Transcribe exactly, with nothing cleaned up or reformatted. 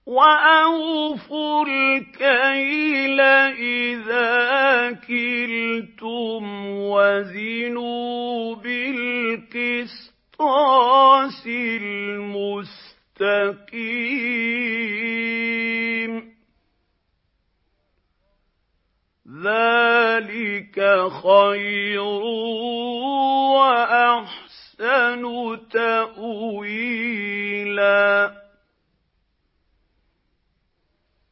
وَأَوْفُوا الْكَيْلَ إِذَا كِلْتُمْ وَزِنُوا بِالْقِسْطَاسِ الْمُسْتَقِيمِ ذَلِكَ خَيْرٌ وَأَحْسَنُ تَأْوِيلًا